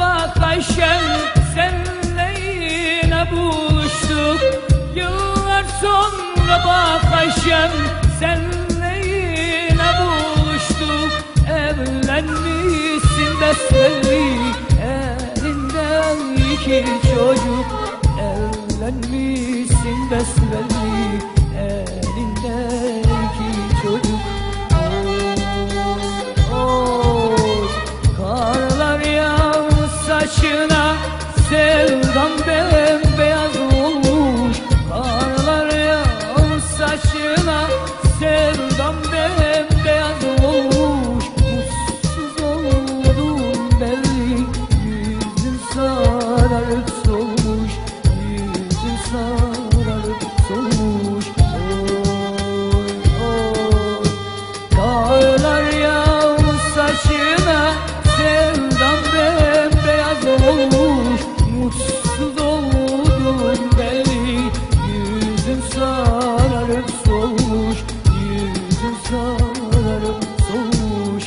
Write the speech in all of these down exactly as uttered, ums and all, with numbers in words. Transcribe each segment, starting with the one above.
bak Ayşem, senle yine buluştuk. Yıllar sonra bak Ayşem, senle yine buluştuk. Evlenmişsin besbelli, elinde iki çocuk. Evlenmişsin besbelli, elinde iki çocuk. Saçına sevdam bembeyaz olmuş, karlar yağmış saçına sevdam bembeyaz olmuş. Mutsuz oldum belli, yüzün sararıp solmuş, yüzün sararıp solmuş. Oy oy, karlar yağmış saçına sevdam bembeyaz olmuş, mutsuz oldum belli, yüzün sararıp solmuş, yüzün sararıp solmuş.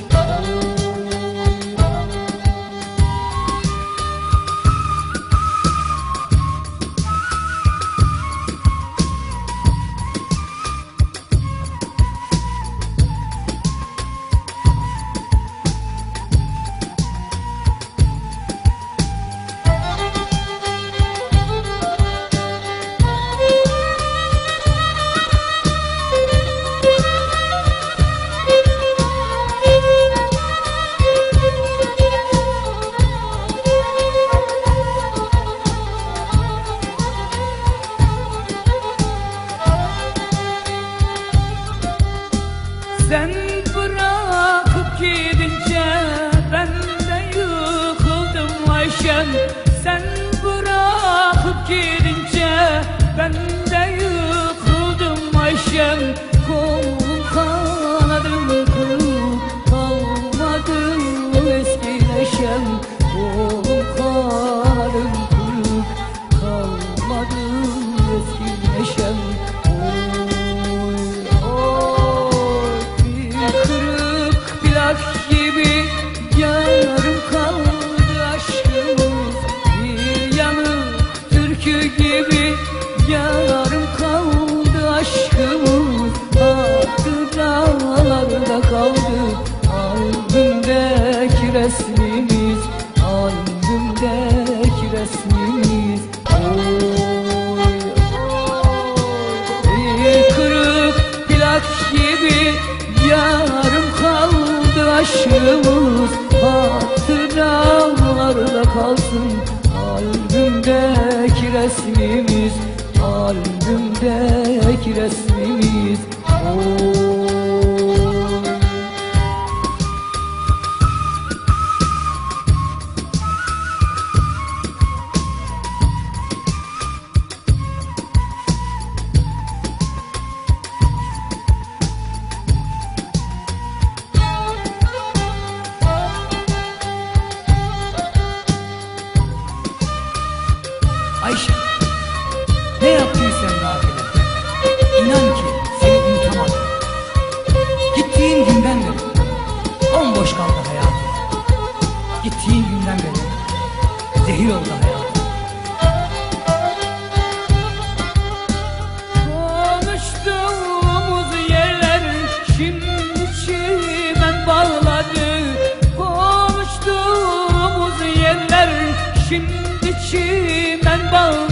Sen bırakıp gidince ben de yıkıldım Ayşem. Sen bırakıp gidince ben de yıkıldım Ayşem. Kolum kanadım kırık, kalmadı eski neşem. Kolum kanadım kırık, kalmadı eski neşem. Gibi yarım kaldı aşkımız, bir yanık türkü gibi yarım kaldı aşkımız. Hatıralarda kaldı albümdeki resmimiz, albümdeki resmimiz. Oy oy, bir kırık plak gibi yarım kaldı aşkımız. Hatıralarda kalsın albümdeki resmimiz, albümdeki resmimiz. Oh. Ayşe, ne yaptın sen nafile? İnan ki seni unutamadım. Gittiğin günden beri bomboş kaldı hayatım. Gittiğin günden beri zehir oldu hayatım. Konuştuğumuz yerler şimdi çimen bağladı. Konuştuğumuz yerler şimdi çimen bağladı.